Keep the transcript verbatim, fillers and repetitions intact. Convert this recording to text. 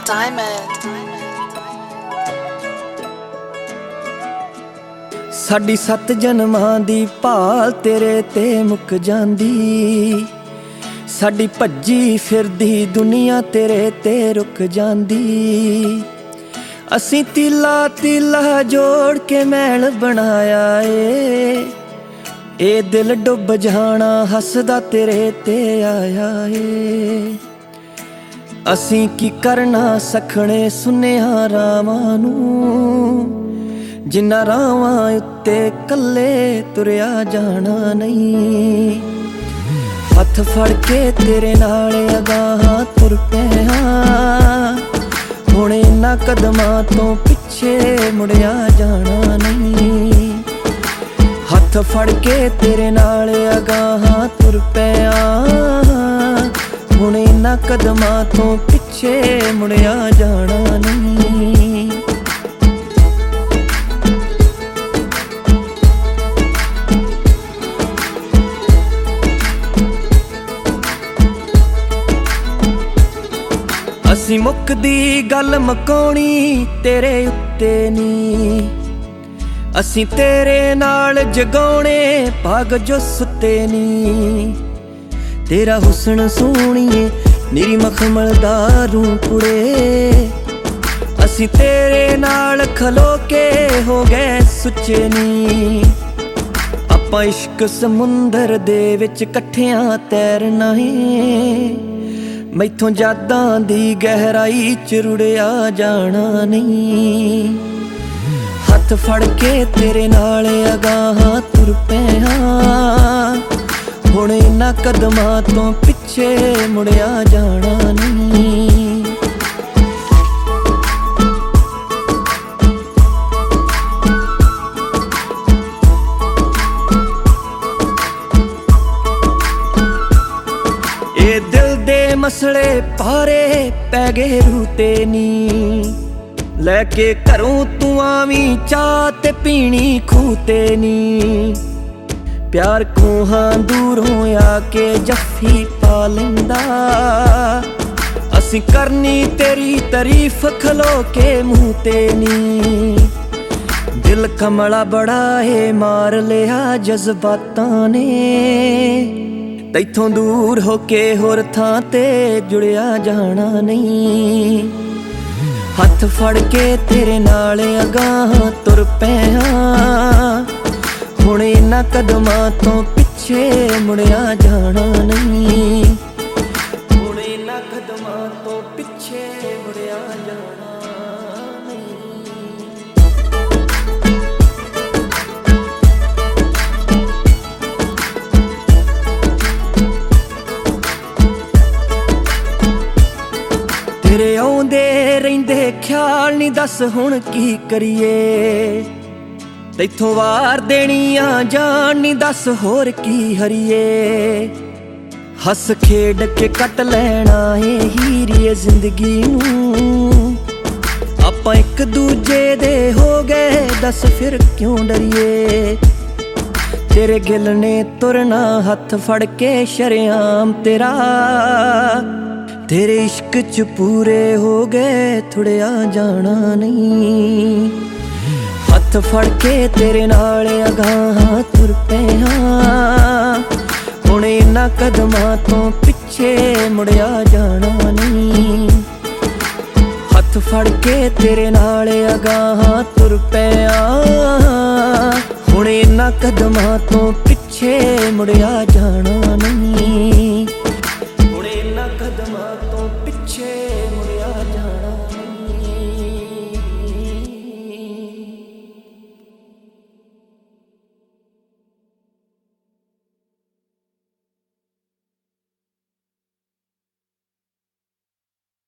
Diamond. साडी सत जन्मां दी भाल तेरे ते मुक जांदी, साडी भज्जी फिरदी दुनिया तेरे ते रुक जांदी। असीं तीला तीला जोड़ के महल बनाया ए, ए दिल डुब जाना हसदा तेरे ते आया ए। असीं की करना सखणे सुनिया रावां नूं, जिन्ना रावां उत्ते कल्ले तुरिया जाना नहीं। हथ फड़ के तेरे नाल अगाहां तुर पिया, हुण इन्हां कदमां तो पिछे मुड़िया जाना नहीं। हथ फड़ के तेरे नाल अगाहां तुर पिया, हुण इन्हां कदमां तो पिछे मुड़िया जाना नहीं। असीं मुकदी गल मकाउणी तेरे उत्ते नी, असीं तेरे नाल जगाउणे भाग जो सुते नी। तेरा हुस्न सोहणीए निरी मखमल दा रूं कुड़े, असीं तेरे नाल खलो के हो गए सुच्चे नी। आपां इश्क समुंदर दे विच कट्ठियां तैरना है, मैथों यादां दी गहराई च रुड़िया जाना नहीं। हथ फड़ के तेरे नाल अगाहां तुर पिया, हुण इन्हां कदमां तो पिछे मुड़िया जाना नहीं। ए दिल दे मसले पारे पै गए रूते नी, लैके घरों तू आवी चाह ते पीनी खूते नी। प्यार कोहां दूरों आके जफ्फी पा लैंदा, असीं करनी तेरी तारीफ खलो के मुँह ते नी। दिल कमला बड़ा है मार लिया जज्बातां ने, तैथों दूर होके होर थां ते जुड़िया जाना नहीं। हथ फड़ के तेरे नाल अगाहां तुर पिया, हुण इन्हां कदमां तो पिछे मुड़िया जाना नहीं। हुण इन्हां कदमां तो पिछे मुड़िया जाना नहीं। तेरे आउंदे रहिंदे ख्याल नी दस हुण की करिए, तैथों वार देनियां जान नी दस होर की हरिए। हस खेड के कट लैना है हीरिए जिंदगी नूं, आपां एक दूजे दे हो गए दस फिर क्यों डरिए। तेरे गिल ने तुरना हथ फड़ के शरेआम तेरा, तेरे इश्क च पूरे हो गए थोड़िया जाना नहीं। हथ फड़ के तेरे नाल अगाहां तुर पिया, हुण इन्हां कदमां तो पिछे मुड़िया जाना नहीं। हथ फड़ के तेरे नाल अगाहां तुर पिया, हुण इन्हां कदमां तो पिछे मुड़िया जाना नहीं।